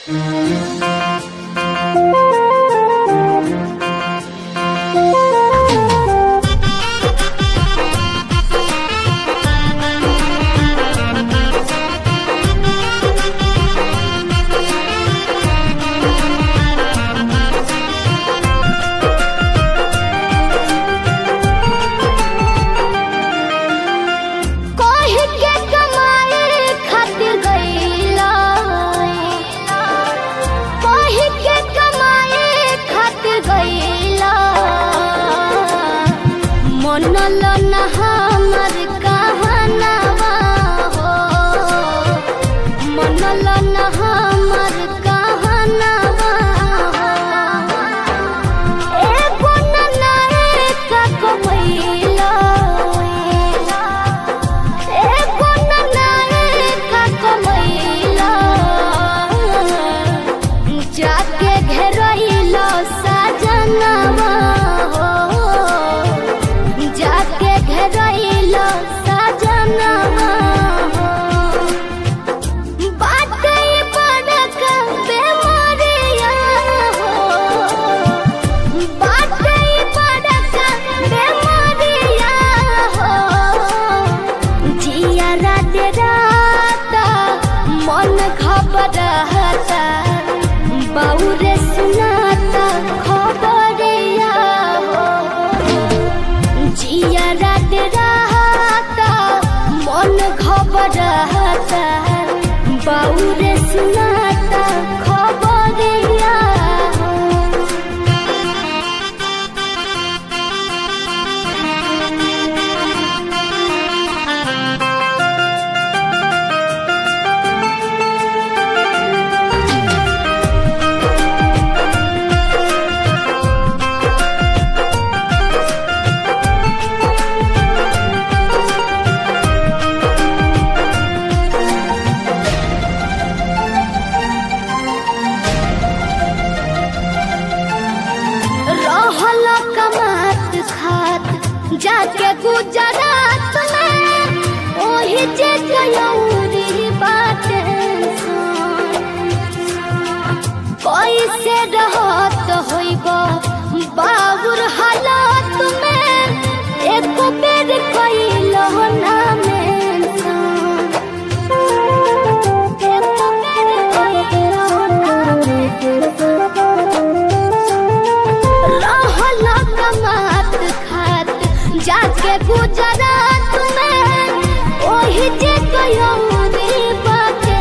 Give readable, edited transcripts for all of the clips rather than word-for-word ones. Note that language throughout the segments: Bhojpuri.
बाउरे सुनाता खबरिया जाके गुजरात में ओही जे गयौरी बाटे कैसे रहत होइबो बाबुर हालात में एक बेर कइलो ना जाके गुजरात में ओही जे गयौरी बाटे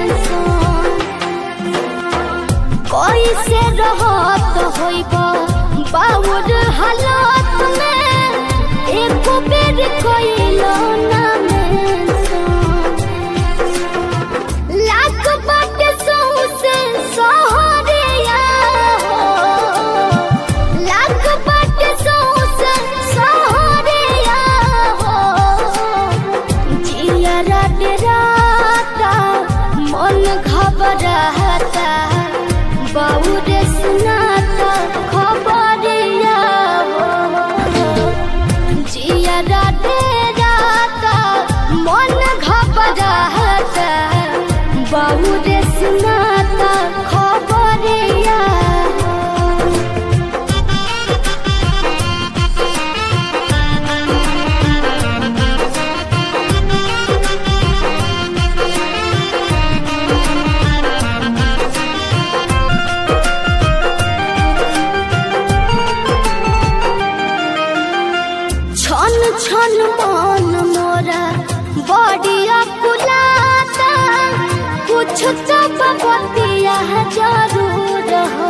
कैसे रहत होइबो बाबुर हालात में एक बेर कइलो ना लाख बाटे सौसे सहरिया लाख बाटे सौसे मन घबराता बाउरे सुनाता खबरिया जिया डेराता मन घबराता बाउरे सुनाता खबरिया छन मन मोरा बड़िया कुलाता कुछ तो बतिया जरूर हो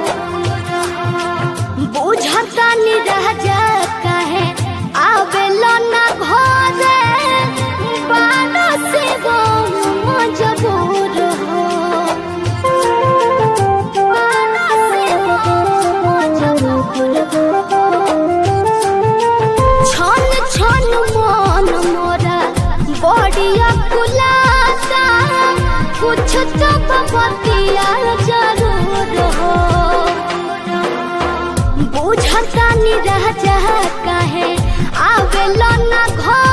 बुझता नहीं रह जा कहे आवेला ना घरे बाना से वो मजबूर हो बाना से वो मजबूर हो छन मन मोरा बड़िया कुलाता कुछ तो बतिया जरूर हो बुझता नहीं रह जा कहे आवेला ना घर